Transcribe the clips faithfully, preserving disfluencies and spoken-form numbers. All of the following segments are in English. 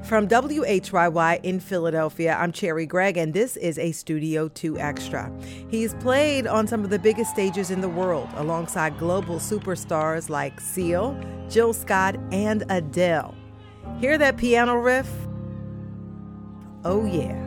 From W H Y Y in Philadelphia, I'm Cherry Gregg, and this is a Studio two Extra. He's played on some of the biggest stages in the world, alongside global superstars like Seal, Jill Scott, and Adele. Hear that piano riff? Oh yeah.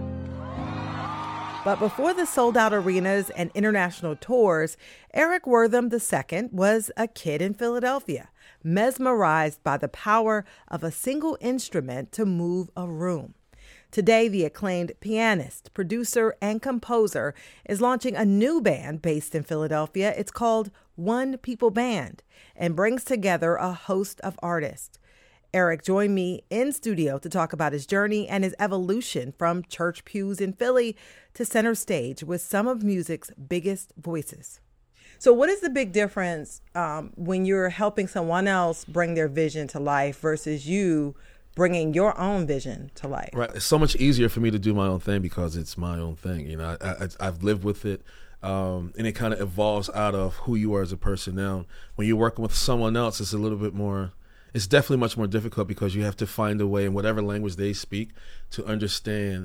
But before the sold-out arenas and international tours, Eric Wortham the Second was a kid in Philadelphia, mesmerized by the power of a single instrument to move a room. Today, the acclaimed pianist, producer, and composer is launching a new band based in Philadelphia. It's called One People Band and brings together a host of artists. Eric joined me in studio to talk about his journey and his evolution from church pews in Philly to center stage with some of music's biggest voices. So what is the big difference um, when you're helping someone else bring their vision to life versus you bringing your own vision to life? Right. It's so much easier for me to do my own thing because it's my own thing. You know, I, I, I've lived with it, um, and it kind of evolves out of who you are as a person. Now, when you're working with someone else, it's a little bit more, it's definitely much more difficult because you have to find a way in whatever language they speak to understand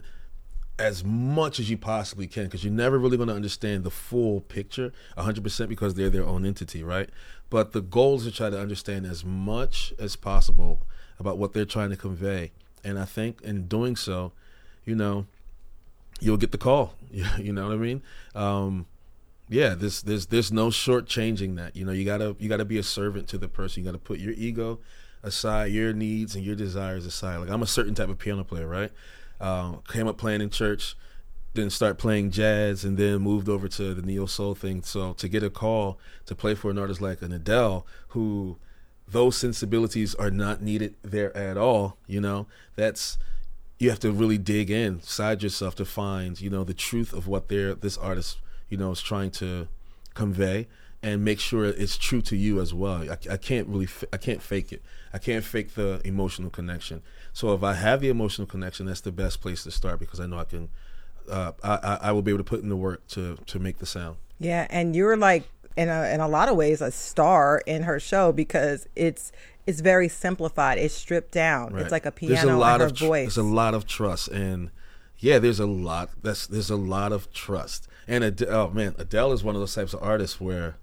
as much as you possibly can, because you're never really going to understand the full picture one hundred percent because they're their own entity, right? But the goal is to try to understand as much as possible about what they're trying to convey. And I think in doing so, you know, you'll get the call. You know what I mean? Um, yeah, there's there's there's no shortchanging that. You know, you gotta you gotta be a servant to the person. You gotta put your ego aside, your needs and your desires aside. Like, I'm a certain type of piano player, right? Uh, came up playing in church, then start playing jazz, and then moved over to the neo soul thing. So to get a call to play for an artist like an Adele, who those sensibilities are not needed there at all, you know, that's, you have to really dig inside yourself to find, you know, the truth of what they're, this artist, you know, is trying to convey, and make sure it's true to you as well. I, I can't really, I can't fake it. I can't fake the emotional connection. So if I have the emotional connection, that's the best place to start, because I know I can, uh, I, I will be able to put in the work to to make the sound. Yeah, and you're like, in a, in a lot of ways, a star in her show, because it's it's very simplified. It's stripped down. Right. It's like a piano there's a lot and her of tr- voice. There's a lot of trust, and yeah, there's a lot. That's there's a lot of trust. And Ad- oh man, Adele is one of those types of artists where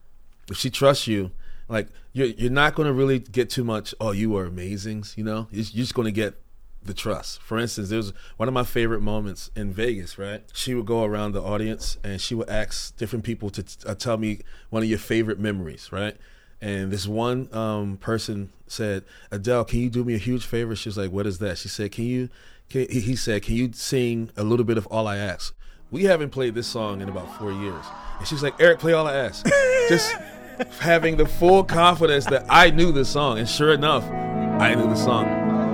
if she trusts you, like, you're you're not going to really get too much, oh, you are amazing, you know? You're just going to get the trust. For instance, there's one of my favorite moments in Vegas, right? She would go around the audience and she would ask different people to uh, tell me one of your favorite memories, right? And this one um, person said, Adele, can you do me a huge favor? She was like, what is that? She said, can you, can, he said, can you sing a little bit of All I Ask? We haven't played this song in about four years. And she's like, Eric, play All I Ask. Just having the full confidence that I knew the song. And sure enough, I knew the song.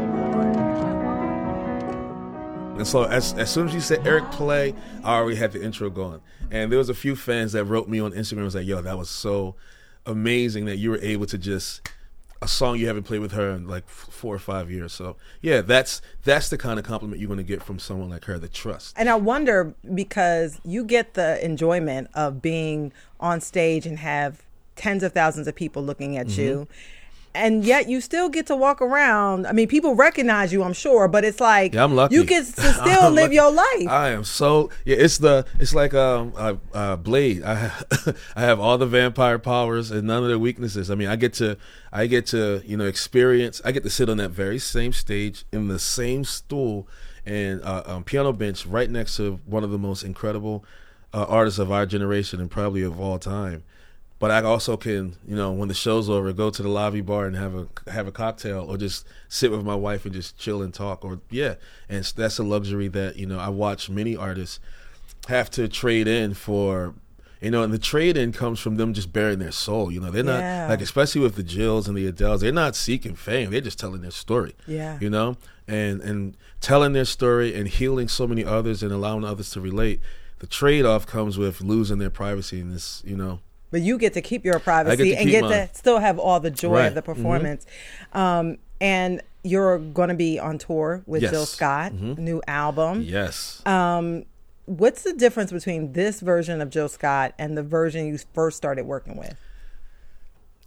And so as as soon as you said, Eric, play, I already had the intro going. And there was a few fans that wrote me on Instagram and was like, yo, that was so amazing that you were able to just, a song you haven't played with her in like four or five years. So yeah, that's that's the kind of compliment you're going to get from someone like her, the trust. And I wonder, because you get the enjoyment of being on stage and have tens of thousands of people looking at mm-hmm. you, and yet you still get to walk around. I mean, people recognize you, I'm sure, but it's like, yeah, I'm lucky. You get to still live lucky. your life. I am so, yeah, it's the, it's like um, uh, uh, Blade. I have, I have all the vampire powers and none of the weaknesses. I mean, I get to, I get to, you know, experience, I get to sit on that very same stage in the same stool and uh, um, piano bench right next to one of the most incredible uh, artists of our generation and probably of all time. But I also can, you know, when the show's over, go to the lobby bar and have a have a cocktail, or just sit with my wife and just chill and talk. Or yeah, and that's a luxury that, you know, I watch many artists have to trade in for, you know, and the trade in comes from them just bearing their soul. You know, they're not yeah. like, especially with the Jills and the Adeles, they're not seeking fame. They're just telling their story. Yeah, you know, and and telling their story and healing so many others and allowing others to relate. The trade off comes with losing their privacy in this, you know. But you get to keep your privacy get and keep get mine. to still have all the joy right. of the performance. Mm-hmm. Um, and you're going to be on tour with yes. Jill Scott, mm-hmm. new album. Yes. Um, what's the difference between this version of Jill Scott and the version you first started working with?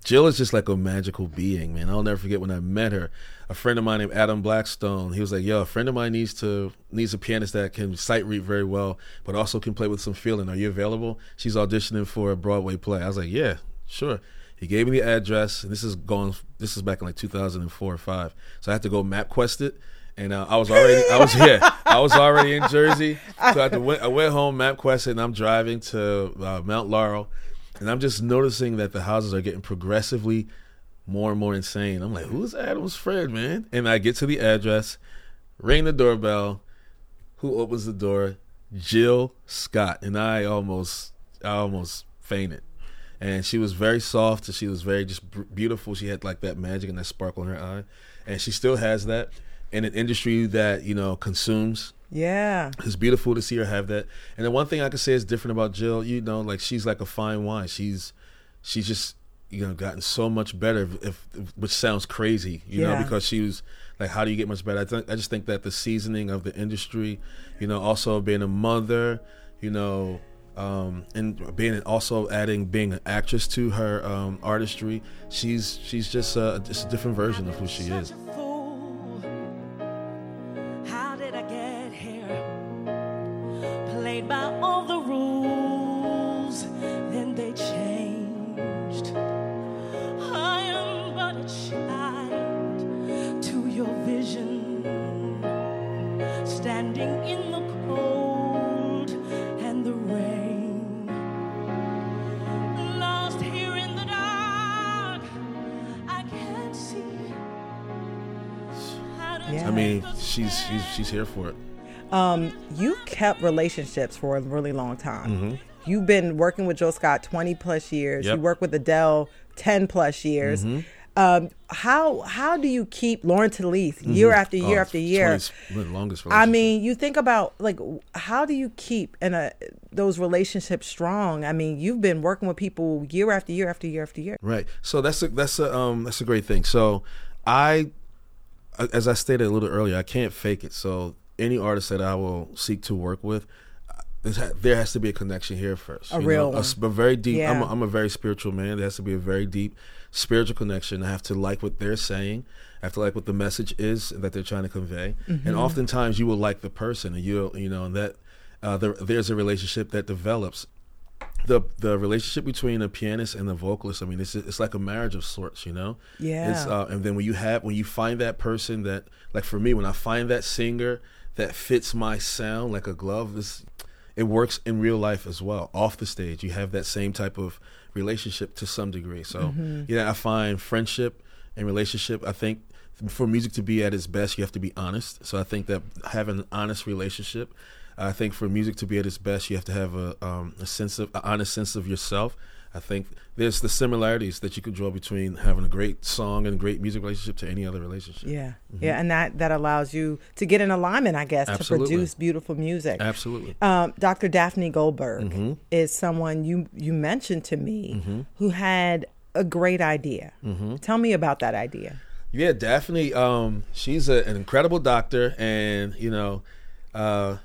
Jill is just like a magical being, man. I'll never forget when I met her. A friend of mine named Adam Blackstone, he was like, yo, a friend of mine needs to needs a pianist that can sight read very well, but also can play with some feeling. Are you available? She's auditioning for a Broadway play. I was like, yeah, sure. He gave me the address, and this is going. This is back in like two thousand four or five. So I had to go MapQuest it, and uh, I was already, I was yeah, I was already in Jersey. So I, had to went, I went home, MapQuest it, and I'm driving to uh, Mount Laurel. And I'm just noticing that the houses are getting progressively more and more insane. I'm like, who's Adam's friend, man? And I get to the address, ring the doorbell. Who opens the door? Jill Scott. And I almost, I almost fainted. And she was very soft. And she was very just beautiful. She had like that magic and that sparkle in her eye. And she still has that in an industry that, you know, consumes. Yeah. It's beautiful to see her have that. And the one thing I could say is different about Jill, you know, like she's like a fine wine. She's she's just, you know, gotten so much better, if, if which sounds crazy, you yeah. know, because she was like, how do you get much better? I think I just think that the seasoning of the industry, you know, also being a mother, you know, um, and being also adding being an actress to her um, artistry, she's she's just uh, just a different version of who she is. By all the rules, then they changed. I am but a child to your vision, standing in the cold and the rain, lost here in the dark. I can't see. Yeah. I mean, she's she's she's here for it. Um, you kept relationships for a really long time. Mm-hmm. You've been working with Jill Scott twenty plus years. Yep. You work with Adele ten plus years. Mm-hmm. Um, how how do you keep Lauren Talith year Mm-hmm. after year oh, after year? twenty, longest I mean, you think about like how do you keep in a those relationships strong? I mean, you've been working with people year after year after year after year. Right. So that's a that's a um that's a great thing. So I, as I stated a little earlier, I can't fake it. So any artist that I will seek to work with, there has to be a connection here first. A real know? one. A, a very deep, Yeah. I'm, a, I'm a very spiritual man. There has to be a very deep spiritual connection. I have to like what they're saying. I have to like what the message is that they're trying to convey. Mm-hmm. And oftentimes you will like the person, and you'll, you know, and that uh, there, there's a relationship that develops. The the relationship between a pianist and the vocalist, I mean, it's it's like a marriage of sorts, you know. Yeah. It's uh, and then when you have when you find that person that, like for me, when I find that singer that fits my sound like a glove, it's, it works in real life as well. Off the stage, you have that same type of relationship to some degree. So, mm-hmm. yeah, I find friendship and relationship, I think for music to be at its best, you have to be honest. So I think that having an honest relationship, I think for music to be at its best, you have to have a, um, a sense of, an honest sense of yourself. I think there's the similarities that you could draw between having a great song and a great music relationship to any other relationship. Yeah, mm-hmm. yeah, and that, that allows you to get in alignment, I guess, Absolutely. to produce beautiful music. Absolutely. Um, Doctor Daphne Goldberg mm-hmm. is someone you, you mentioned to me mm-hmm. who had a great idea. Mm-hmm. Tell me about that idea. Yeah, Daphne, um, she's a, an incredible doctor, and, you know, uh,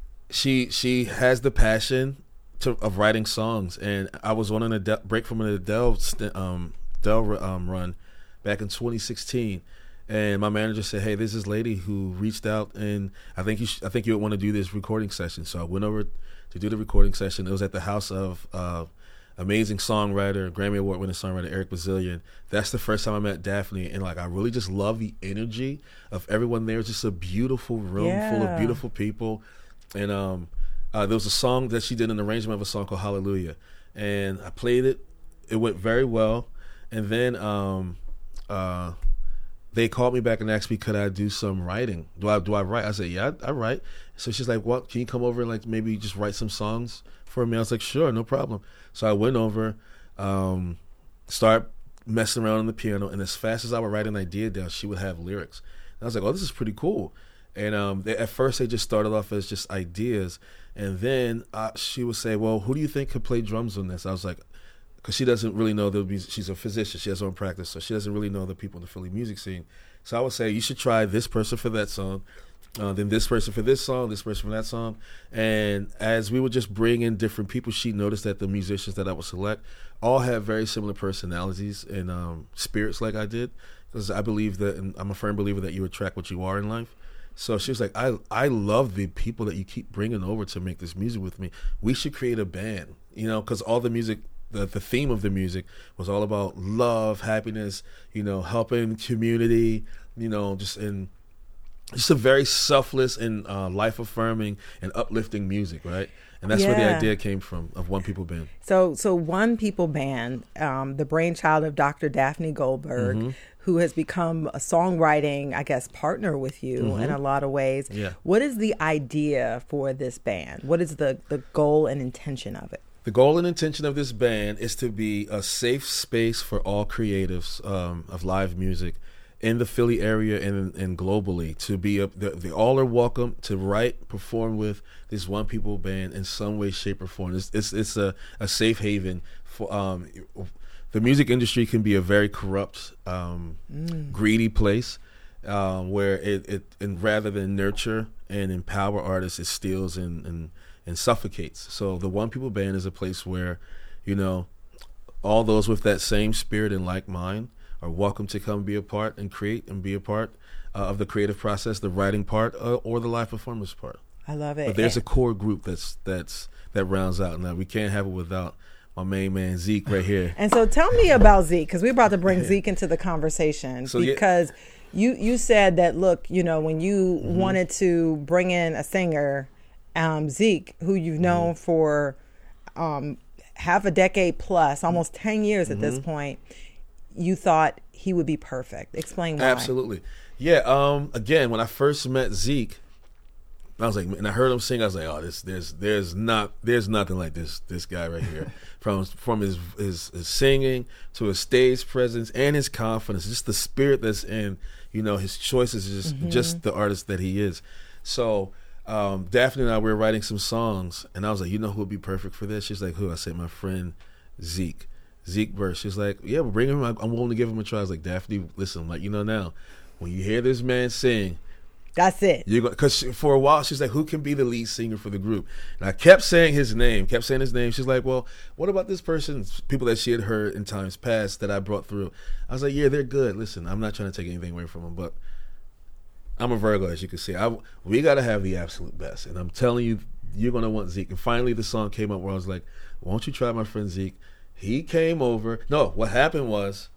she she has the passion to, of writing songs. And I was on an Adele, break from an Adele um, Adele um, run back in twenty sixteen, and my manager said, "Hey, there's this lady who reached out, and I think you sh- I think you would want to do this recording session." So I went over to do the recording session. It was at the house of uh, amazing songwriter, Grammy Award winning songwriter Eric Bazillion. That's the first time I met Daphne, and like I really just love the energy of everyone there. It's just a beautiful room Yeah. full of beautiful people. And um, uh, there was a song that she did, an arrangement of a song called Hallelujah. And I played it. It went very well. And then um, uh, they called me back and asked me, could I do some writing? Do I do I write? I said, yeah, I, I write. So she's like, well, can you come over and like maybe just write some songs for me? I was like, sure, no problem. So I went over, um, start messing around on the piano. And as fast as I would write an idea down, she would have lyrics. And I was like, oh, this is pretty cool. And um, they, at first, they just started off as just ideas. And then uh, she would say, well, who do you think could play drums on this? I was like, because she doesn't really know the music. She's a physician. She has her own practice. So she doesn't really know the people in the Philly music scene. So I would say, you should try this person for that song. Uh, then this person for this song, this person for that song. And as we would just bring in different people, she noticed that the musicians that I would select all have very similar personalities and um, spirits like I did. Because I believe that, and I'm a firm believer that you attract what you are in life. So she was like, I, I love the people that you keep bringing over to make this music with me. We should create a band, you know, because all the music, the, the theme of the music was all about love, happiness, you know, helping community, you know, just in just a very selfless and uh, life-affirming and uplifting music, right? And that's yeah. where the idea came from of One People Band. So, so One People Band, um, the brainchild of Doctor Daphne Goldberg, mm-hmm. who has become a songwriting, I guess, partner with you mm-hmm. in a lot of ways. Yeah. What is the idea for this band? What is the, the goal and intention of it? The goal and intention of this band is to be a safe space for all creatives um, of live music in the Philly area and and globally, to be up. They, they all are welcome to write, perform with this One People Band in some way, shape, or form. It's it's, it's a, a safe haven for. Um, the music industry can be a very corrupt, um, mm. greedy place um, where it, it and rather than nurture and empower artists, it steals and, and and suffocates. So the One People Band is a place where, you know, all those with that same spirit and like mind are welcome to come be a part and create and be a part uh, of the creative process, the writing part, uh, or the live performance part. I love it. But there's a core group that's that's that rounds out. Now we can't have it without my main man Zeke right here. And so tell me about Zeke, because we're about to bring yeah. Zeke into the conversation. So, because yeah. you you said that, look, you know, when you mm-hmm. wanted to bring in a singer, um, Zeke, who you've known mm-hmm. for um, half a decade plus, almost ten years at mm-hmm. this point, you thought he would be perfect. Explain why. Absolutely. Yeah. Um, again, when I first met Zeke, I was like, and I heard him sing, I was like, oh, this, there's, there's not, there's nothing like this, this guy right here. from from his, his his singing to his stage presence and his confidence, just the spirit that's in, you know, his choices, is just, mm-hmm. just the artist that he is. So um, Daphne and I, we were writing some songs, and I was like, you know who would be perfect for this? She's like, who? I said, my friend Zeke. Zeke Burst. She's like, yeah, we'll bring him. I'm willing to give him a try. I was like, Daphne, listen, I'm like, you know, now when you hear this man sing, that's it. You're going, because for a while she's like, who can be the lead singer for the group? And I kept saying his name, kept saying his name. She's like, well, what about this person? People that she had heard in times past that I brought through. I was like, yeah, they're good. Listen, I'm not trying to take anything away from them, but I'm a Virgo, as you can see. I, we got to have the absolute best. And I'm telling you, you're going to want Zeke. And finally the song came up where I was like, won't you try my friend Zeke? He came over. No, what happened was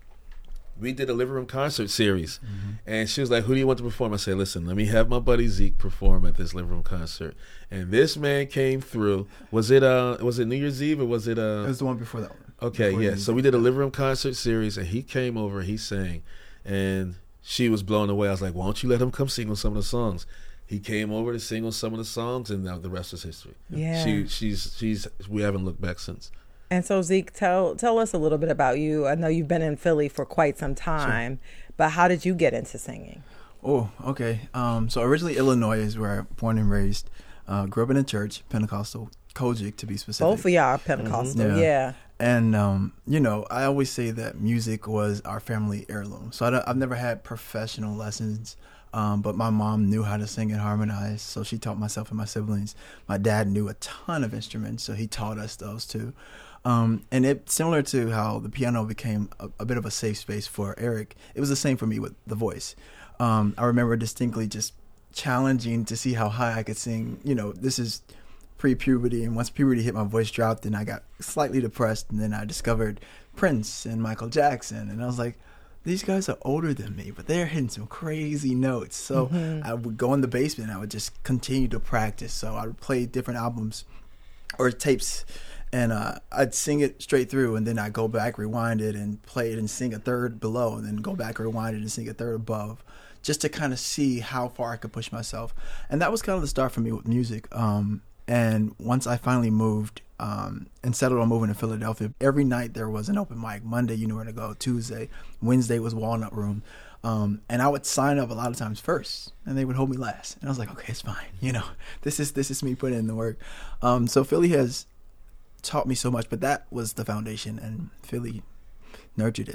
we did a living room concert series. Mm-hmm. And she was like, who do you want to perform? I said, listen, let me have my buddy Zeke perform at this living room concert. And this man came through. Was it uh was it New Year's Eve or was it uh It was the one before that one. Okay, yeah. So we did a living room concert series and he came over, he sang, and she was blown away. I was like, why don't you let him come sing on some of the songs? He came over to sing on some of the songs, and now the rest is history. Yeah. She she's she's we haven't looked back since. And so, Zeke, tell tell us a little bit about you. I know you've been in Philly for quite some time, sure. but how did you get into singing? Oh, okay. Um, so originally Illinois is where I was born and raised. Uh, grew up in a church, Pentecostal, Kojic to be specific. Both of y'all are Pentecostal, mm-hmm. yeah. yeah. And, um, you know, I always say that music was our family heirloom. So I I've never had professional lessons, um, but my mom knew how to sing and harmonize, so she taught myself and my siblings. My dad knew a ton of instruments, so he taught us those too. Um, and it similar to how the piano became a, a bit of a safe space for Eric, it was the same for me with the voice. Um, I remember distinctly just challenging to see how high I could sing. You know, this is pre-puberty, and once puberty hit, my voice dropped, and I got slightly depressed, and then I discovered Prince and Michael Jackson, and I was like, these guys are older than me, but they're hitting some crazy notes. So mm-hmm. I would go in the basement, and I would just continue to practice. So I would play different albums or tapes, and uh, I'd sing it straight through, and then I'd go back, rewind it, and play it and sing a third below, and then go back, rewind it, and sing a third above, just to kind of see how far I could push myself. And that was kind of the start for me with music. Um, and once I finally moved um, and settled on moving to Philadelphia, every night there was an open mic. Monday, you knew where to go. Tuesday, Wednesday was Walnut Room. Um, and I would sign up a lot of times first, and they would hold me last. And I was like, okay, it's fine. You know, this is this is me putting in the work. Um, so Philly has taught me so much, but that was the foundation, and Philly nurtured it.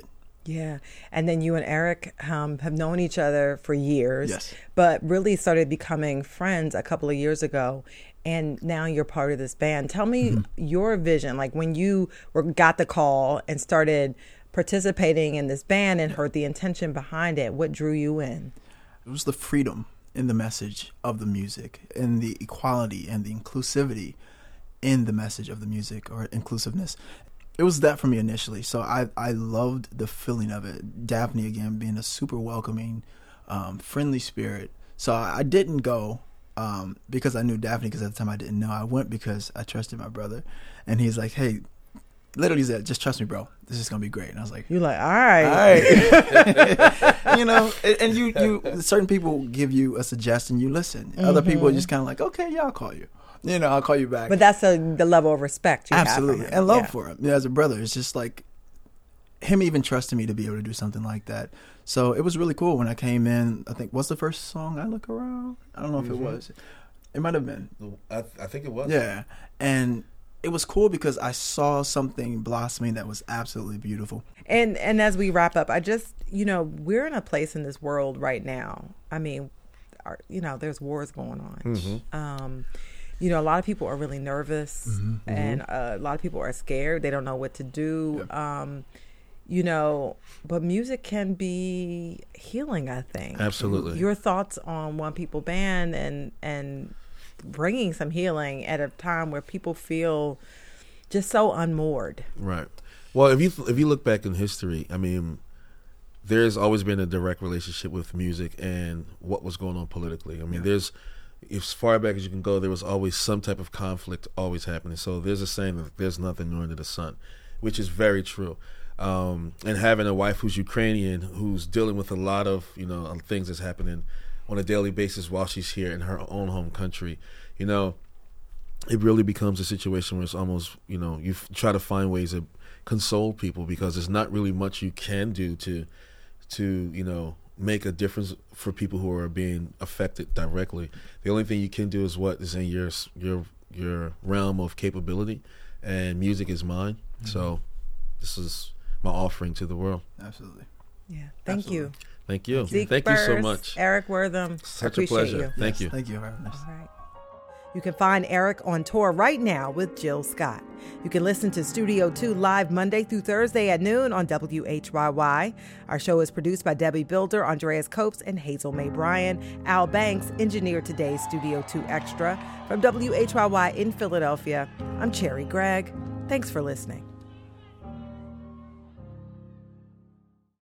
Yeah. And then you and Eric um, have known each other for years, Yes. but really started becoming friends a couple of years ago. And now you're part of this band. Tell me mm-hmm. your vision, like when you were, got the call and started participating in this band and heard the intention behind it. What drew you in? It was the freedom in the message of the music, and the equality and the inclusivity in the message of the music, or inclusiveness. It was that for me initially. So I I loved the feeling of it. Daphne, again, being a super welcoming, um, friendly spirit. So I, I didn't go um, because I knew Daphne, because at the time I didn't know. I went because I trusted my brother. And he's like, hey, literally said, just trust me, bro. This is going to be great. And I was like, you're like, all right. All right. You know, and, and you, you, certain people give you a suggestion, you listen. Mm-hmm. Other people are just kind of like, okay, yeah, I'll call you. You know, I'll call you back. But that's a, the level of respect you Absolutely. have for him. And love yeah. for him. Yeah, as a brother, it's just like him even trusting me to be able to do something like that. So it was really cool when I came in. I think, what's the first song, I Look Around? I don't know if mm-hmm. it was. It might have been. I, I think it was. Yeah. And it was cool because I saw something blossoming that was absolutely beautiful. And and as we wrap up, I just, you know, we're in a place in this world right now. I mean, our, you know, there's wars going on. Mm-hmm. Um, you know, a lot of people are really nervous, mm-hmm. and uh, a lot of people are scared. They don't know what to do. Yep. Um, you know, but music can be healing, I think. Absolutely. Your thoughts on One People Band and and bringing some healing at a time where people feel just so unmoored. Right. Well, if you if you look back in history, I mean, there's always been a direct relationship with music and what was going on politically. I mean, Yeah. there's as far back as you can go, there was always some type of conflict always happening. So there's a saying that there's nothing new under the sun, which is very true. Um, and having a wife who's Ukrainian, who's dealing with a lot of, you know, things that's happening on a daily basis while she's here in her own home country, you know, it really becomes a situation where it's almost, you know, you f- try to find ways to console people, because there's not really much you can do to, to, you know, make a difference for people who are being affected directly. The only thing you can do is what is in your your your realm of capability, and music is mine. Mm-hmm. So this is my offering to the world. Absolutely. Yeah. Thank Absolutely. you. Thank you. Zeke Thank you so Burrs, much. Eric Wortham. Such I a pleasure. You. Thank Yes, you. Thank you very much. All right. You can find Eric on tour right now with Jill Scott. You can listen to Studio two live Monday through Thursday at noon on W H Y Y. Our show is produced by Debbie Builder, Andreas Copes, and Hazel Mae Bryan. Al Banks engineered today's Studio two Extra. From W H Y Y in Philadelphia, I'm Cherry Gregg. Thanks for listening.